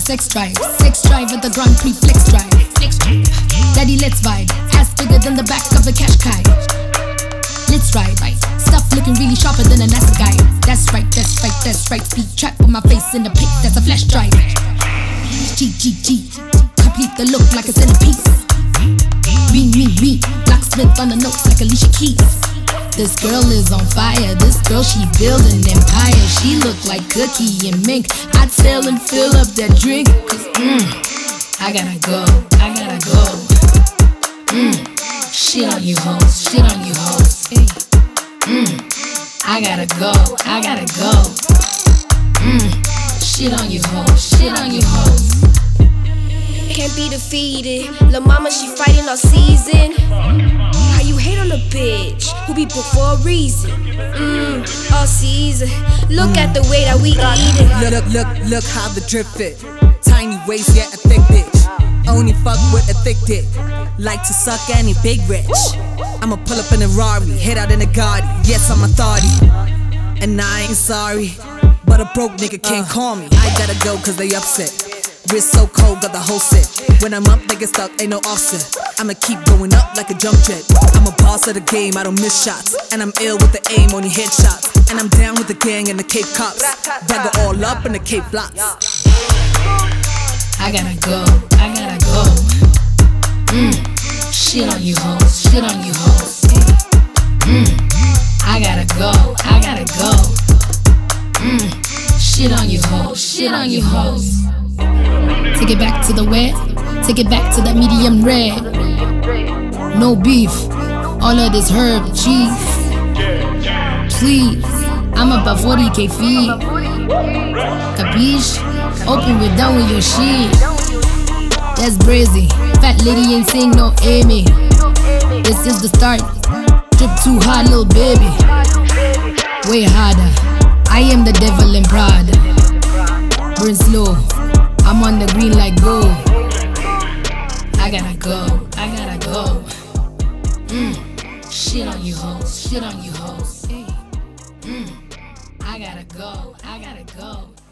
sex drive at the Grand Prix flex drive. Daddy, let's vibe. Ass bigger than the back of a cash guy. Let's ride. Stuff looking really sharper than a NASA guy. That's right. Speed trap with my face in the pic. That's a flash drive. G. Complete the look like a centerpiece. Me. Blacksmith on the notes like Alicia Keys. This girl is on fire. This girl, she building empire. She look like Cookie and Mink. I'd sell and fill up that drink. Cause I gotta go. Shit on you hoes. Hey. I gotta go. Shit on you hoes. Can't be defeated. Lil' mama, she fighting all season. How you hate on a bitch who be booked for a reason? All season. Look at the way that we eat it. Look how the drip fit. Tiny waist, yeah, a thick bitch. Only fuck with a thick dick. Like to suck any big rich. I'ma pull up in a Rari, head out in a Gotti. Yes, I'm authority, and I ain't sorry, but a broke nigga can't call me. I gotta go cause they upset. Wrist so cold, got the whole set. When I'm up, they get stuck, ain't no offset. I'ma keep going up like a jump jet. I'm a boss of the game, I don't miss shots. And I'm ill with the aim on your headshots. And I'm down with the gang and the Cape Cops. Dagger all up in the Cape Blocks. I gotta go. Shit on you hoes. I gotta go. Shit on you hoes. Take it back to the wet. Take it back to that medium red. No beef. All of this herb cheese. Please, I'm about 40K feet. Capiche? Open it down with your shit. That's brazy. Fat lady ain't saying no Amy. This is the start. Drip too hard, little baby. Way harder. I am the devil in Prada. Burn slow. I'm on the green like gold. I gotta go. Shit on you hoes. Hey. I gotta go.